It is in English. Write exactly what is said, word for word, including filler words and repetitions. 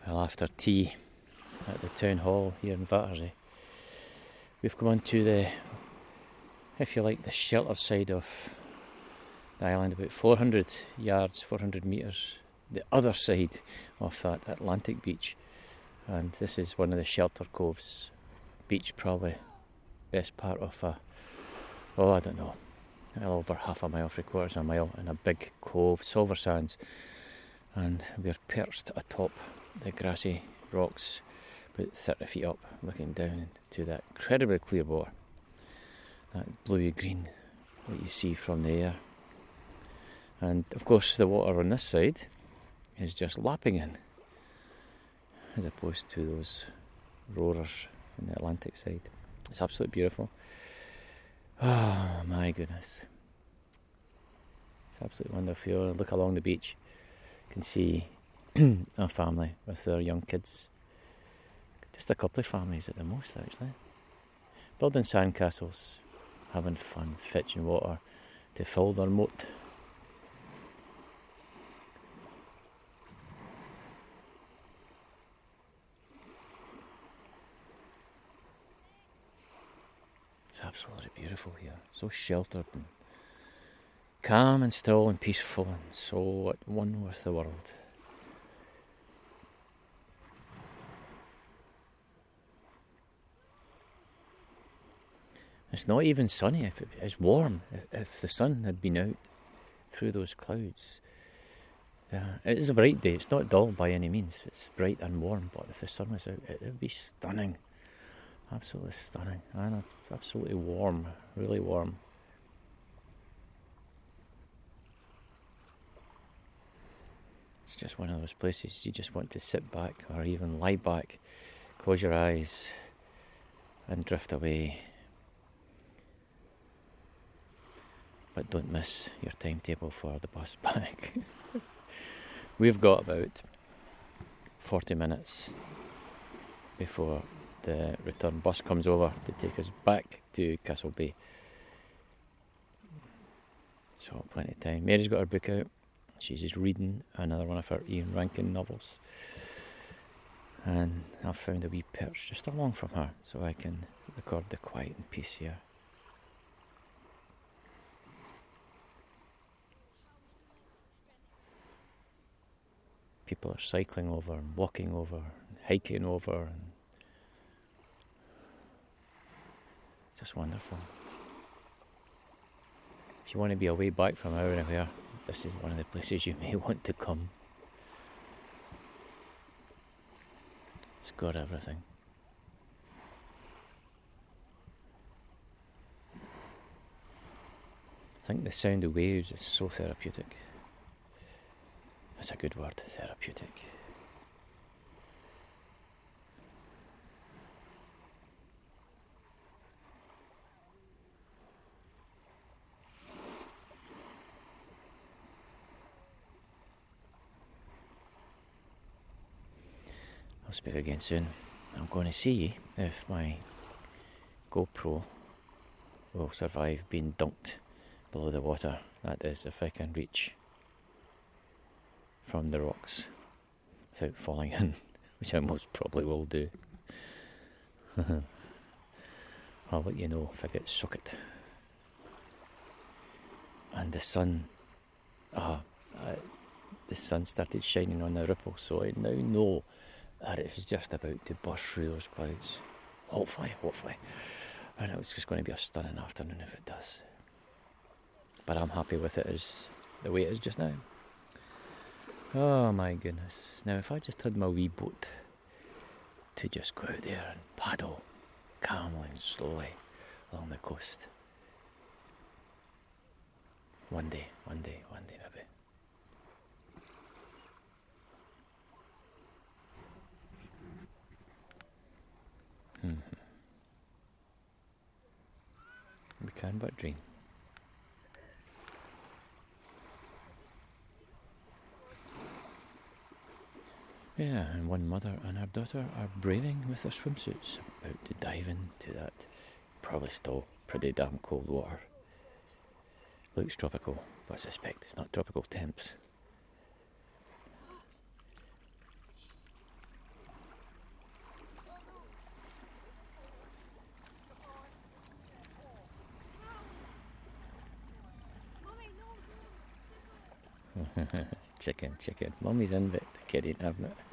Well, after tea at the town hall here in Vattersey, we've come on to the, if you like, the sheltered side of the island, about four hundred yards, four hundred metres, the other side of that Atlantic beach. And this is one of the shelter coves. Beach probably best part of a, oh, I don't know, well over half a mile, three quarters of a mile, in a big cove, Silver Sands. And we're perched atop the grassy rocks, about thirty feet up, looking down to that incredibly clear water, that bluey green that you see from the air. And of course the water on this side is just lapping in, as opposed to those roarers on the Atlantic side. It's absolutely beautiful. Oh my goodness. It's absolutely wonderful. You look along the beach, you can see a family with their young kids. Just a couple of families at the most, actually. Building sandcastles, having fun, fetching water to fill their moat. It's absolutely beautiful here. So sheltered and calm and still and peaceful and so at one with the world. It's not even sunny. If it, it's warm. If, if the sun had been out through those clouds. Yeah, it is a bright day. It's not dull by any means. It's bright and warm. But if the sun was out, it would be stunning. Absolutely stunning. And absolutely warm. Really warm. It's just one of those places you just want to sit back or even lie back, close your eyes and drift away. But don't miss your timetable for the bus back. We've got about forty minutes before the return bus comes over to take us back to Castle Bay. So plenty of time. Mary's got her book out. She's just reading another one of her Ian Rankin novels. And I've found a wee perch just along from her so I can record the quiet and peace here. People are cycling over and walking over and hiking over, and it's just wonderful. If you want to be away back from everywhere, this is one of the places you may want to come. It's got everything. I think the sound of waves is so therapeutic. That's a good word, therapeutic. I'll speak again soon. I'm going to see if my GoPro will survive being dunked below the water. That is, if I can reach from the rocks without falling in, which I most probably will do. I'll let you know if I get socket. And the sun, ah, uh, the sun started shining on the ripple, so I now know that it is just about to burst through those clouds. Hopefully, hopefully. And it's just going to be a stunning afternoon if it does. But I'm happy with it as the way it is just now. Oh my goodness. Now if I just had my wee boat to just go out there and paddle calmly and slowly along the coast. One day, one day, one day maybe. Mm-hmm. We can but dream. Yeah, and one mother and her daughter are braving with their swimsuits, about to dive into that probably still pretty damn cold water. Looks tropical, but I suspect it's not tropical temps. Chicken, chicken. Mummy's in, but the kid ain't having it.